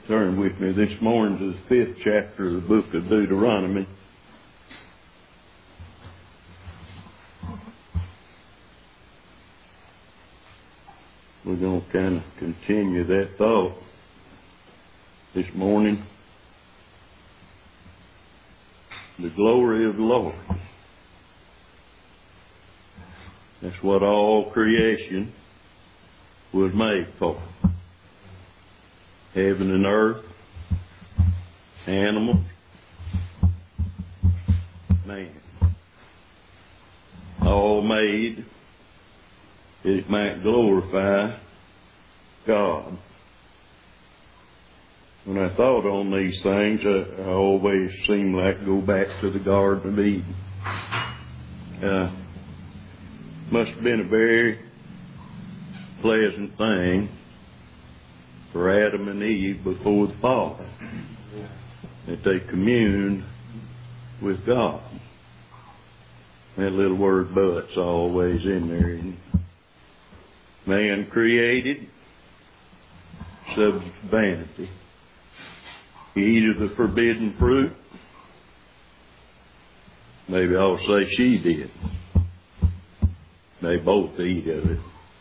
Turn with me this morning to the 5th chapter of the book of Deuteronomy. We're going to kind of continue that thought this morning. The glory of the Lord. That's what all creation was made for. Heaven and earth, animals, man. All made that it might glorify God. When I thought on these things, I always seemed like go back to the Garden of Eden. Must have been a very pleasant thing for Adam and Eve before the fall, that they communed with God. That little word but's always in there. Man created, subject to vanity. He eat of the forbidden fruit. Maybe I'll say she did. They both eat of it.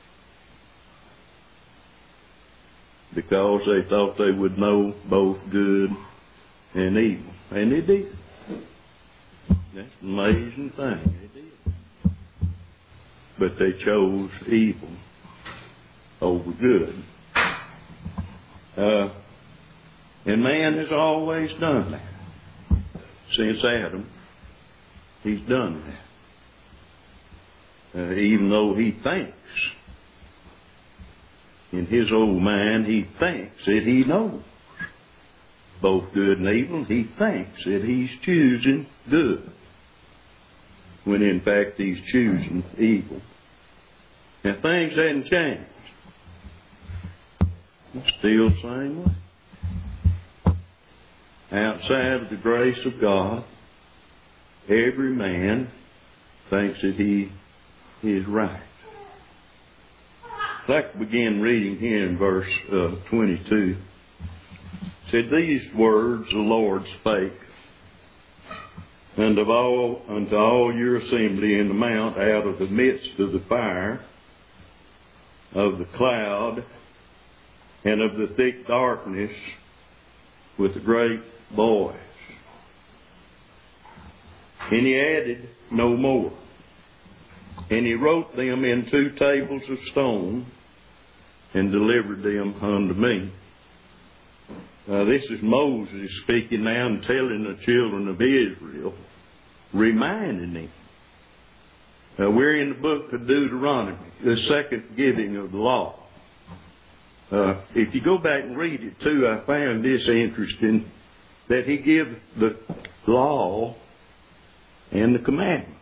Because they thought they would know both good and evil. And they did. That's an amazing thing. They did. But they chose evil over good. And man has always done that. Since Adam, he's done that. Even though he thinks, in his old mind, he thinks that he knows both good and evil. He thinks that he's choosing good, when in fact he's choosing evil. Now things hadn't changed. It's still the same way. Outside of the grace of God, every man thinks that he is right. I'd like to begin reading here in verse 22. It said, "These words the Lord spake unto all your assembly in the mount out of the midst of the fire, of the cloud, and of the thick darkness, with a great voice." And he added no more. And he wrote them in 2 tables of stone, and delivered them unto me. This is Moses speaking now and telling the children of Israel, reminding them. We're in the book of Deuteronomy, the second giving of the law. If you go back and read it too, I found this interesting, that he gives the law and the commandments.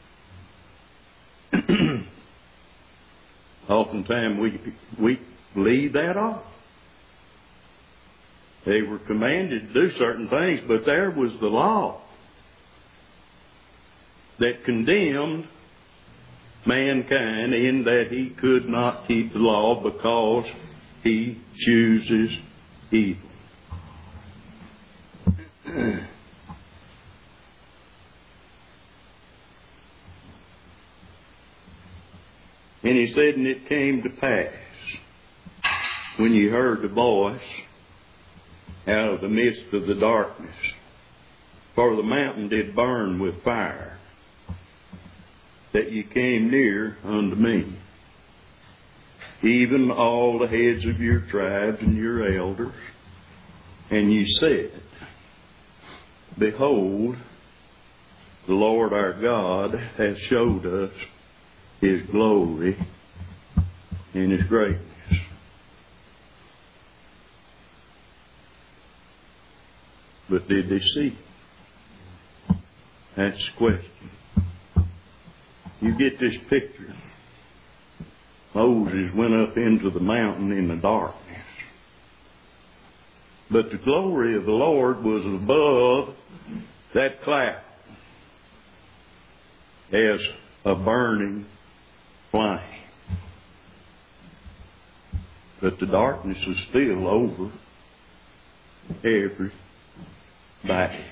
Oftentimes we leave that off. They were commanded to do certain things, but there was the law that condemned mankind in that he could not keep the law because he chooses evil. And he said, "And it came to pass, when ye heard the voice out of the midst of the darkness, for the mountain did burn with fire, that ye came near unto me, even all the heads of your tribes and your elders, and ye said, Behold, the Lord our God hath showed us His glory and His greatness." But did they see? That's the question. You get this picture. Moses went up into the mountain in the darkness. But the glory of the Lord was above that cloud as a burning flame. But the darkness is still over every battle.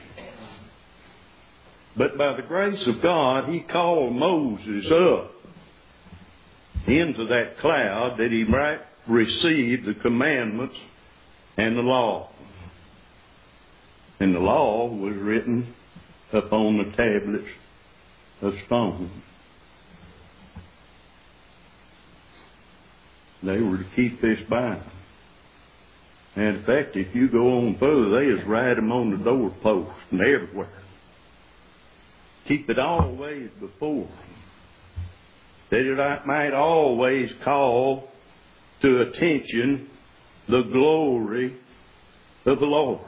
But by the grace of God, He called Moses up into that cloud that he might receive the commandments and the law. And the law was written upon the tablets of stone. They were to keep this Bible. And in fact, if you go on further, they just write them on the doorpost and everywhere. Keep it always before them, that it might always call to attention the glory of the Lord.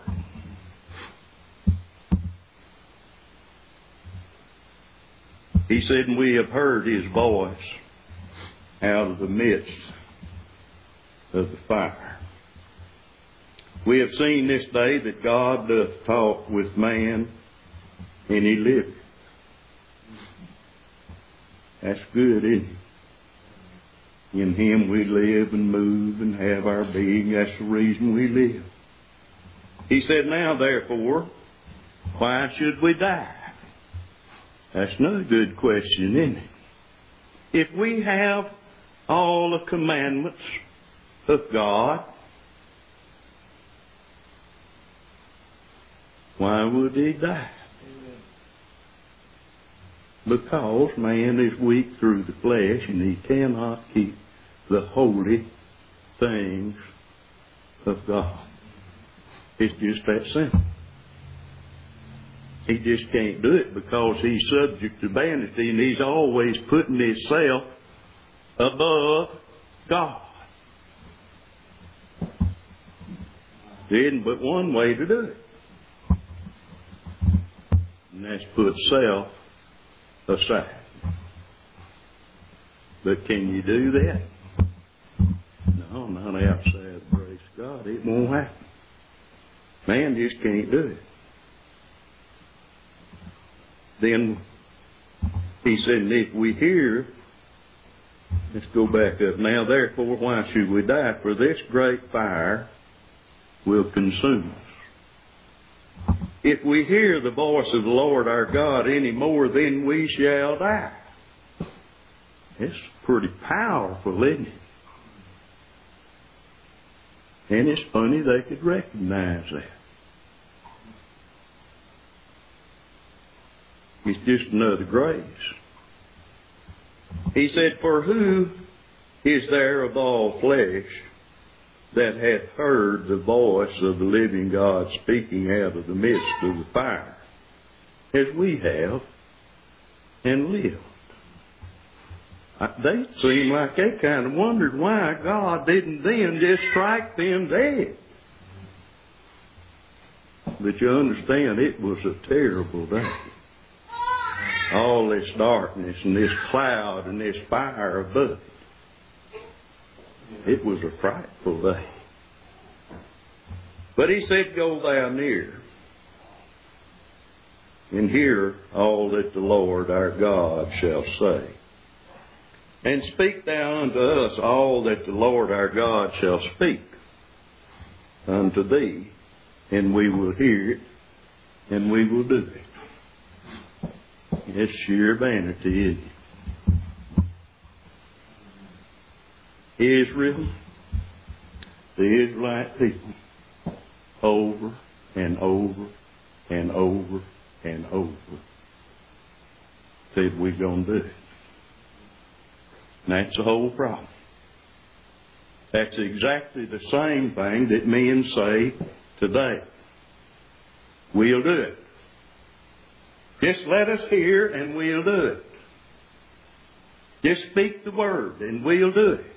He said, and we have heard His voice out of the midst of the fire. We have seen this day that God doth talk with man, and He liveth. That's good, isn't it? In Him we live and move and have our being. That's the reason we live. He said, now therefore, why should we die? That's another good question, isn't it? If we have all the commandments of God, why would He die? Because man is weak through the flesh and he cannot keep the holy things of God. It's just that simple. He just can't do it because he's subject to vanity and he's always putting himself above God. There isn't but one way to do it. And that's put self aside. But can you do that? No, not outside the grace of God. It won't happen. Man just can't do it. Then he said, and if we hear, let's go back up. Now therefore, why should we die? For this great fire will consume us. If we hear the voice of the Lord our God any more, then we shall die. It's pretty powerful, isn't it? And it's funny they could recognize that. It's just another grace. He said, for who is there of all flesh that hath heard the voice of the living God speaking out of the midst of the fire, as we have, and lived? They seemed like they kind of wondered why God didn't then just strike them dead. But you understand, it was a terrible day. All this darkness and this cloud and this fire above it. It was a frightful day. But he said, go thou near and hear all that the Lord our God shall say. And speak thou unto us all that the Lord our God shall speak unto thee, and we will hear it, and we will do it. It's sheer vanity, isn't it? Israel, the Israelite people, over and over and over and over, said we're going to do it. And that's the whole problem. That's exactly the same thing that men say today. We'll do it. Just let us hear and we'll do it. Just speak the word and we'll do it.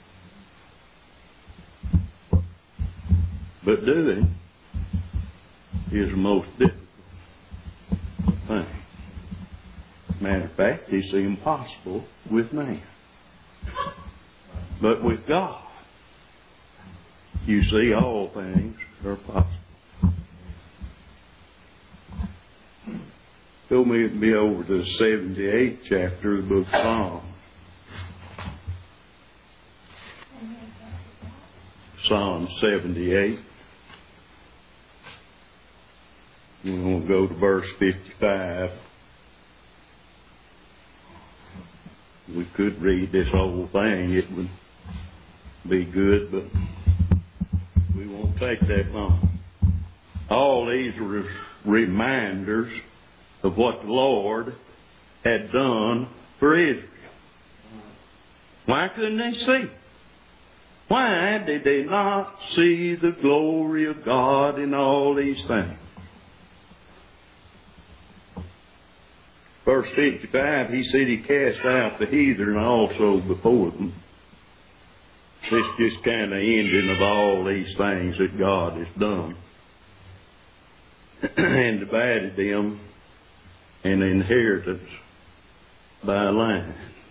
But doing is the most difficult thing. Matter of fact, it's impossible with man. But with God, you see, all things are possible. Go me over to the 78th chapter of the book of Psalms. Psalm 78. We're going to go to verse 55. We could read this whole thing. It would be good, but we won't take that long. All these were reminders of what the Lord had done for Israel. Why couldn't they see? Why did they not see the glory of God in all these things? Verse 55, he said he cast out the heathen also before them. This just kind of ending of all these things that God has done. And divided them an inheritance by line.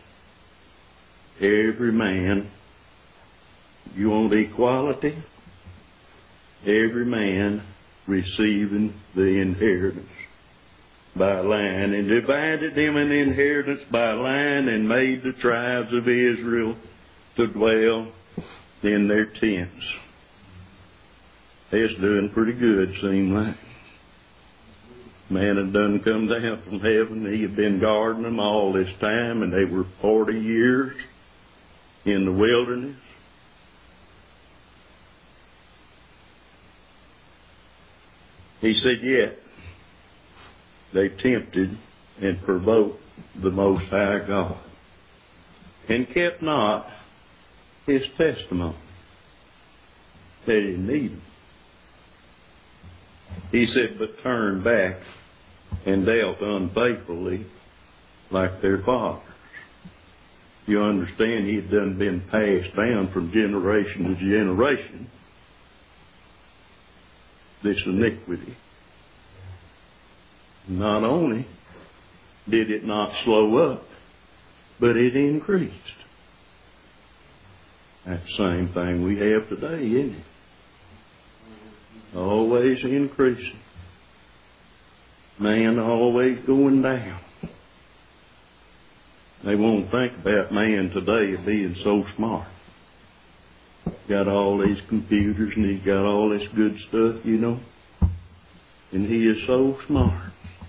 Every man, you want equality? Every man receiving the inheritance by line, and divided them an inheritance by line, and made the tribes of Israel to dwell in their tents. It's doing pretty good, seems like. Man had done come down from heaven. He had been guarding them all this time, and they were 40 years in the wilderness. He said, yet they tempted and provoked the Most High God, and kept not His testimony. They didn't need Him. He said, but turned back and dealt unfaithfully like their fathers. You understand, he had done been passed down from generation to generation, this iniquity. Not only did it not slow up, but it increased. That's the same thing we have today, isn't it? Always increasing. Man always going down. They won't think about man today being so smart. Got all these computers and he's got all this good stuff, you know. And he is so smart.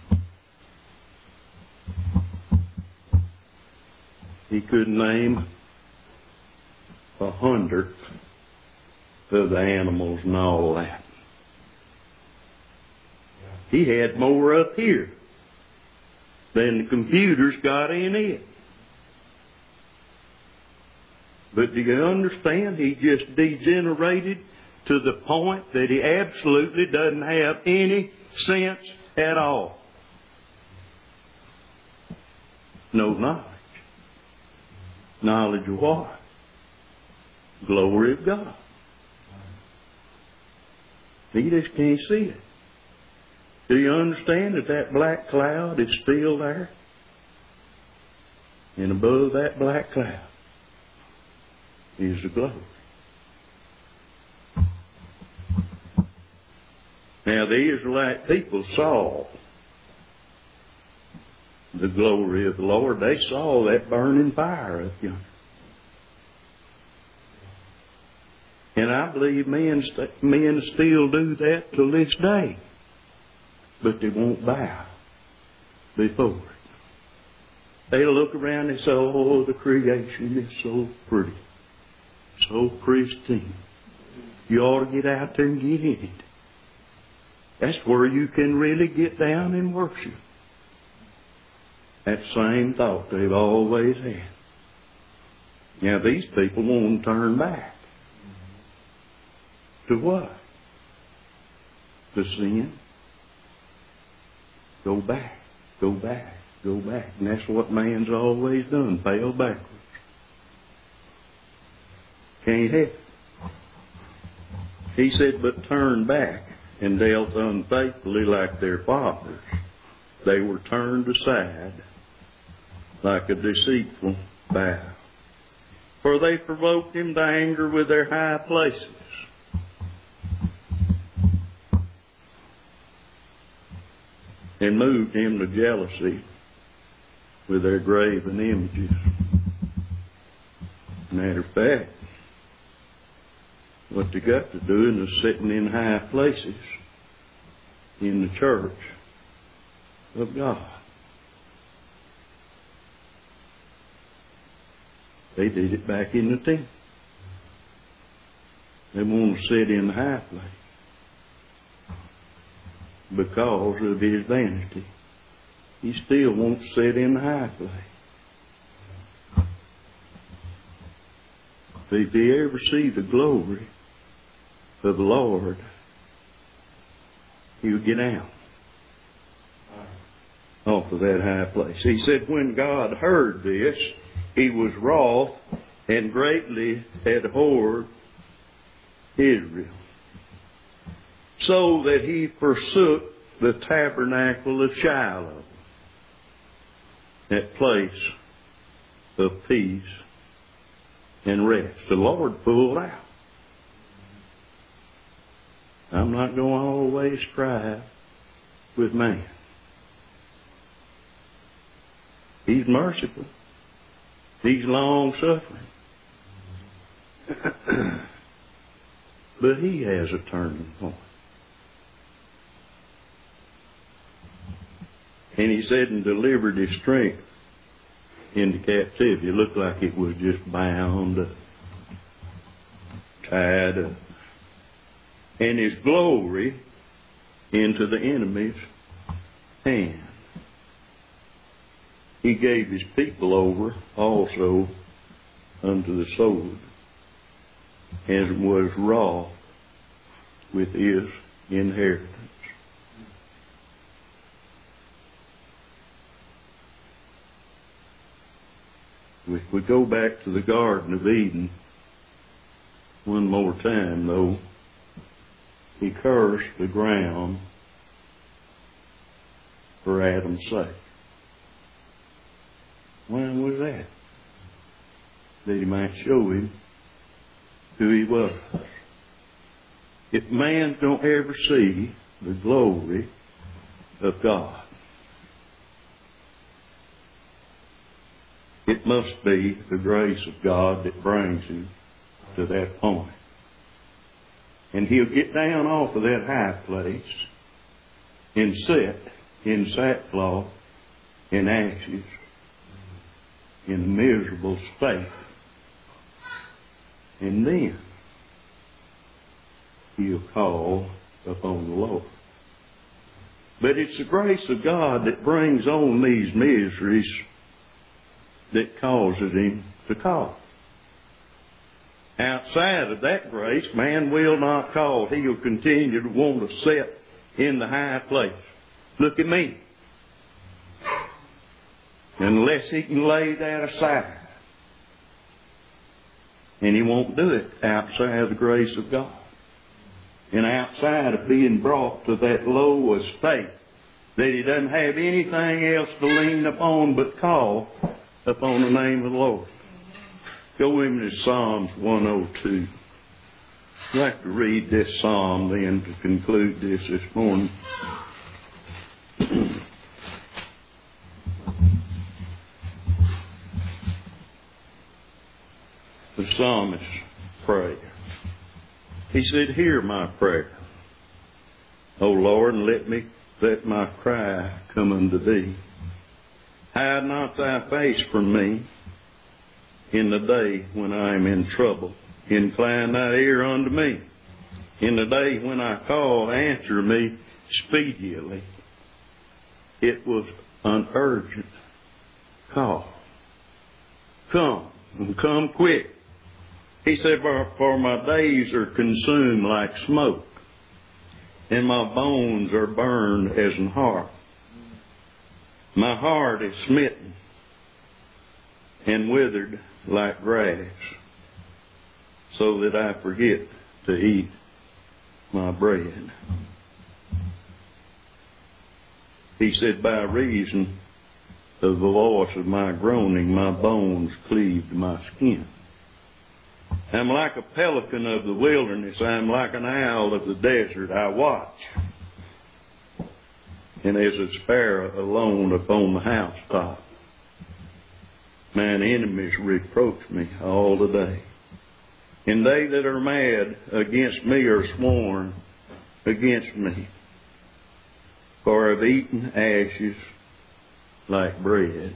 He could name 100 of the animals and all that. He had more up here than the computers got in it. But do you understand? He just degenerated to the point that he absolutely doesn't have any sense at all. No knowledge. Knowledge of what? Glory of God. He just can't see it. Do you understand that that black cloud is still there? And above that black cloud is the glory. Now the Israelite people saw the glory of the Lord. They saw that burning fire up yonder. And I believe men still do that till this day. But they won't bow before it. They look around and say, oh, the creation is so pretty, so pristine. You ought to get out there and get in it. That's where you can really get down and worship. That same thought they've always had. Now these people won't turn back. To what? To sin. Go back, go back, go back. And that's what man's always done, fell backwards. Can't help it. He said, but turn back and dealt unfaithfully like their fathers. They were turned aside like a deceitful bow. For they provoked him to anger with their high places. And moved him to jealousy with their graven images. Matter of fact, what they got to doing is sitting in high places in the church of God. They did it back in the temple. They want to sit in the high place because of his vanity. He still wants to sit in the high place. But if he ever sees the glory of the Lord, he'll get out off of that high place. He said when God heard this, he was wroth and greatly abhorred Israel, so that he forsook the tabernacle of Shiloh, that place of peace and rest. The Lord pulled out. I'm not going to always strive with man. He's merciful. He's long-suffering. But he has a turning point. And he said, and delivered his strength into captivity. It looked like it was just bound up, tied up. And his glory into the enemy's hand. He gave his people over also unto the sword, and was wroth with his inheritance. If we go back to the Garden of Eden one more time, though, he cursed the ground for Adam's sake. When was that? That he might show him who he was. If man don't ever see the glory of God, it must be the grace of God that brings him to that point. And he'll get down off of that high place and sit in sackcloth and ashes in a miserable state. And then he'll call upon the Lord. But it's the grace of God that brings on these miseries that causes him to call. Outside of that grace, man will not call. He'll continue to want to sit in the high place. Look at me. Unless he can lay that aside. And he won't do it outside of the grace of God. And outside of being brought to that low estate that he doesn't have anything else to lean upon but call upon the name of the Lord. Go with me to Psalms 102. I'd like to read this psalm then to conclude this morning. The psalmist prayed. He said, hear my prayer, O Lord, and let my cry come unto thee. Hide not thy face from me in the day when I am in trouble. Incline thy ear unto me. In the day when I call, answer me speedily. It was an urgent call. Come, and come quick. He said, for my days are consumed like smoke, and my bones are burned as an hearth. My heart is smitten and withered like grass, so that I forget to eat my bread. He said, by reason of the voice of my groaning, my bones cleave to my skin. I'm like a pelican of the wilderness. I'm like an owl of the desert. I watch. And as a sparrow alone upon the housetop. Mine enemies reproach me all the day. And they that are mad against me are sworn against me. for I've eaten ashes like bread,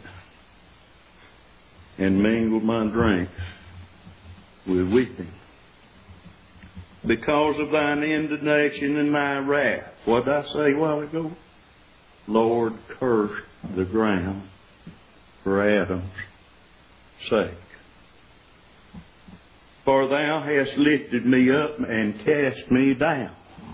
and mingled my drink with weeping. Because of thine indignation and thy wrath. What did I say a while ago? Lord, curse the ground for Adam's sake. For thou hast lifted me up and cast me down.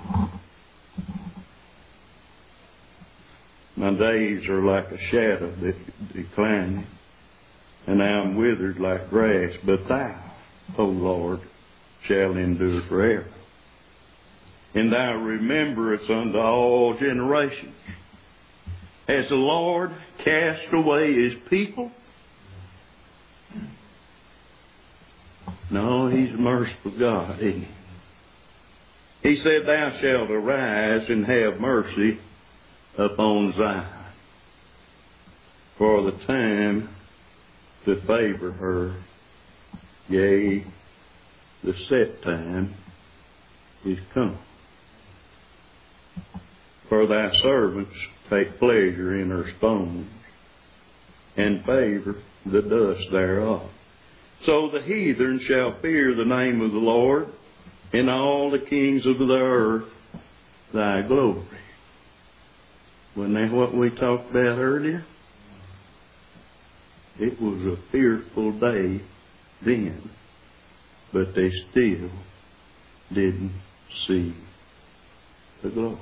My days are like a shadow that declining, and I am withered like grass, but thou, O Lord, shall endure forever. And thy remembrance unto all generations. Has the Lord cast away his people? No, he's a merciful God, isn't he? He said, thou shalt arise and have mercy upon Zion, for the time to favor her, yea, the set time is come. For thy servants take pleasure in her stones, and favor the dust thereof. So the heathen shall fear the name of the Lord, and all the kings of the earth thy glory. Wasn't that what we talked about earlier? It was a fearful day then, but they still didn't see the glory.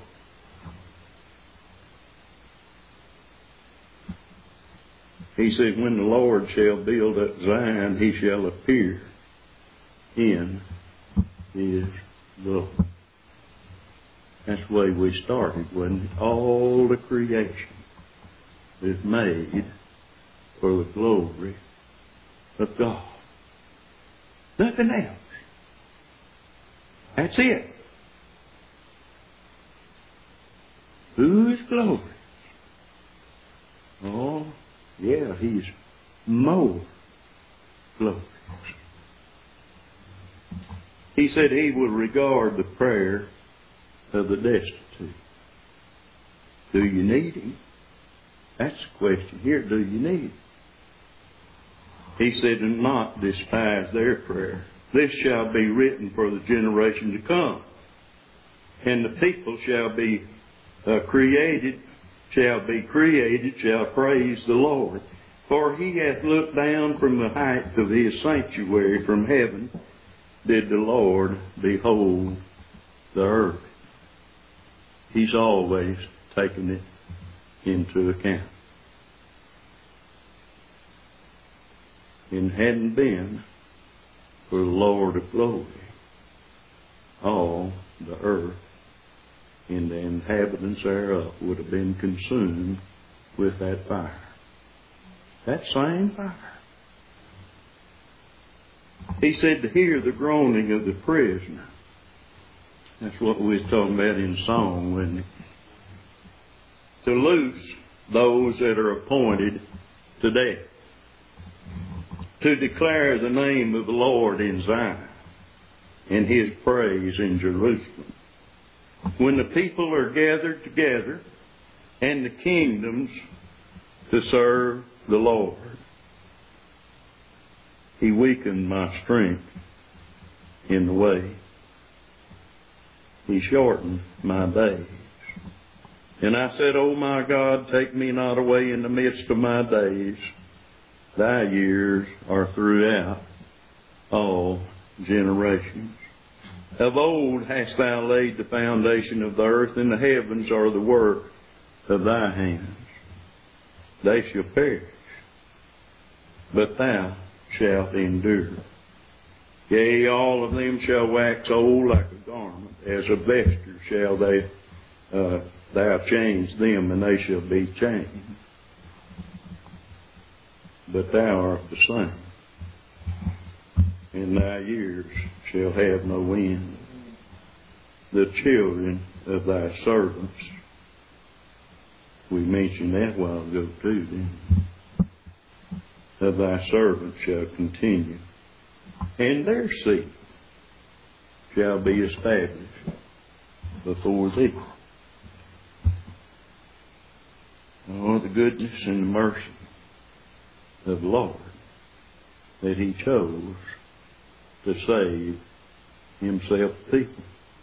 He said, when the Lord shall build up Zion, he shall appear in his glory. That's the way we started, wasn't it? All the creation is made for the glory of God. Nothing else. That's it. Whose glory? Oh, yeah, he's more glorious. He said he will regard the prayer of the destitute. Do you need him? That's the question here. Do you need him? He said, and not despise their prayer. This shall be written for the generation to come. And the people shall be created, shall praise the Lord. For he hath looked down from the height of his sanctuary from heaven, did the Lord behold the earth. He's always taken it into account. And hadn't been for the Lord of glory, all the earth and the inhabitants thereof would have been consumed with that fire. That same fire. He said to hear the groaning of the prisoner. That's what we was talking about in song, wasn't it? To loose those that are appointed to death. To declare the name of the Lord in Zion and his praise in Jerusalem. When the people are gathered together and the kingdoms to serve the Lord. He weakened my strength in the way. He shortened my days. And I said, O my God, take me not away in the midst of my days. Thy years are throughout all generations. Of old hast thou laid the foundation of the earth, and the heavens are the work of thy hands. They shall perish, but thou shalt endure. Yea, all of them shall wax old like a garment, as a vesture shall thou change them, and they shall be changed. But thou art the same, and thy years shall have no end. The children of thy servants, we mentioned that a while ago too, didn't we? Of thy servants shall continue, and their seed shall be established before thee. Oh, the goodness and the mercy of the Lord, that He chose to save Himself people.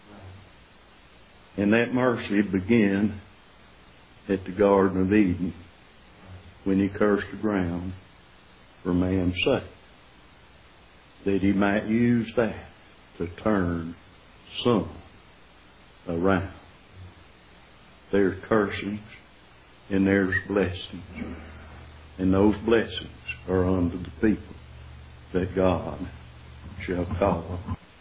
And that mercy began at the Garden of Eden when He cursed the ground for man's sake, that He might use that to turn some around. There's cursings and there's blessings. And those blessings are unto the people that God shall call.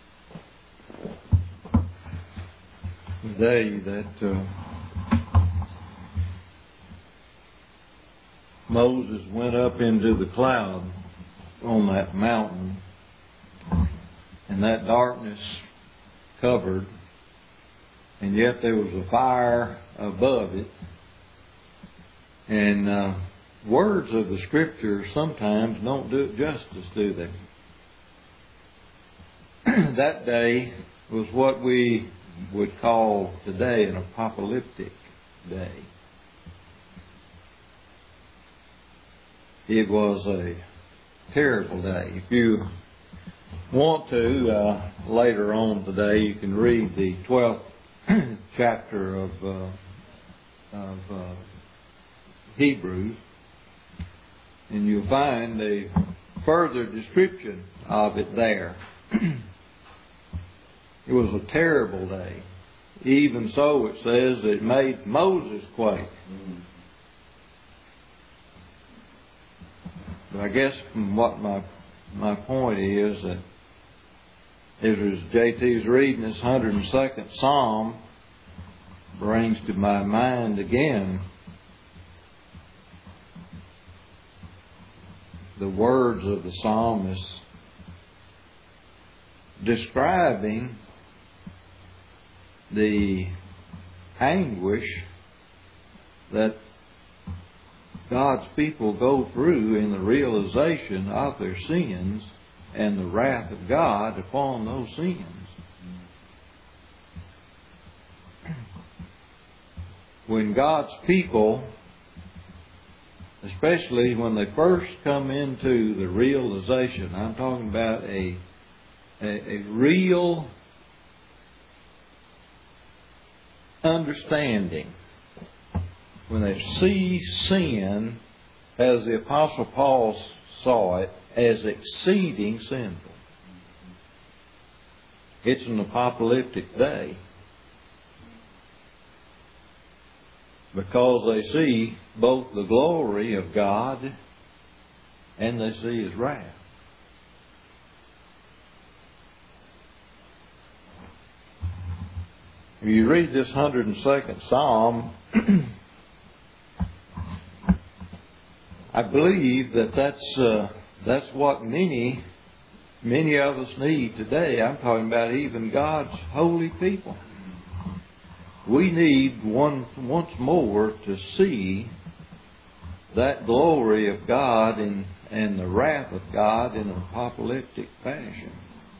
The day that Moses went up into the cloud on that mountain, and that darkness covered, and yet there was a fire above it. And words of the Scripture sometimes don't do it justice, do they? That day was what we would call today an apocalyptic day. It was a terrible day. If you want to, later on today, you can read the 12th chapter of Hebrews, and you'll find a further description of it there. It was a terrible day. Even so, it says it made Moses quake. But I guess from what my point is that as J.T.'s reading this 102nd Psalm, brings to my mind again the words of the psalmist describing the anguish that God's people go through in the realization of their sins and the wrath of God upon those sins. When God's people, especially when they first come into the realization, I'm talking about a real understanding, when they see sin as the Apostle Paul saw it, as exceeding sinful. It's an apocalyptic day, because they see both the glory of God and they see His wrath. If you read this 102nd Psalm, I believe that's what many of us need today. I'm talking about even God's holy people. We need once more to see that glory of God and the wrath of God in an apocalyptic fashion.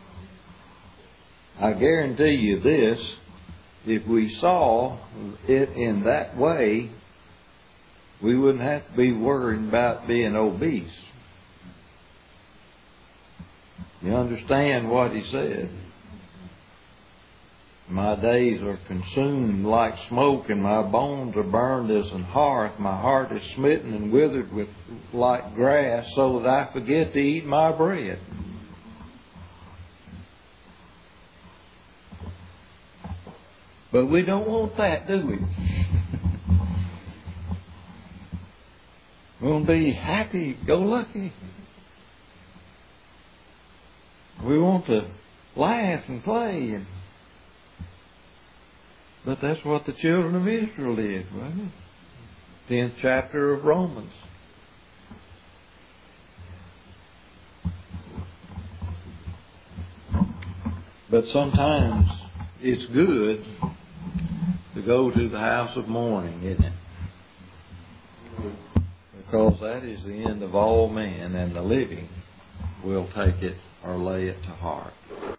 I guarantee you this, if we saw it in that way, we wouldn't have to be worried about being obese. You understand what he said? My days are consumed like smoke, and my bones are burned as an hearth. My heart is smitten and withered like grass, so that I forget to eat my bread. But we don't want that, do we? We want to be happy, go lucky. We want to laugh and play. But that's what the children of Israel did, wasn't it? 10th chapter of Romans. But sometimes it's good to go to the house of mourning, isn't it? Because that is the end of all men, and the living will take it or lay it to heart.